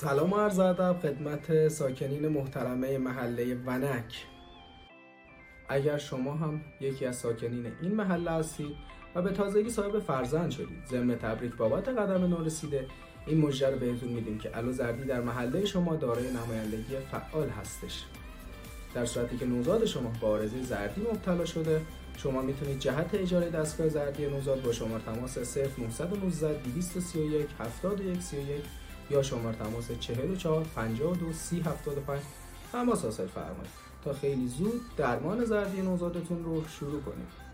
سلام و عرض ادب خدمت ساکنین محترمه محله ونک. اگر شما هم یکی از ساکنین این محله هستید و به تازگی صاحب فرزند شدید، ضمن تبریک بابت قدم نو رسیده، این مژده رو بهتون میدیم که علوزردی در محله شما دارای نمایندگی فعال هستش. در صورتی که نوزاد شما با آرزه زردی مبتلا شده، شما میتونید جهت اجاره دستگاه زردی نوزاد با شماره تماس 0919 231 7131 یا شماره تماس 44 52 30 75 تماس حاصل فرمایید تا خیلی زود درمان زردی نوزادتون رو شروع کنید.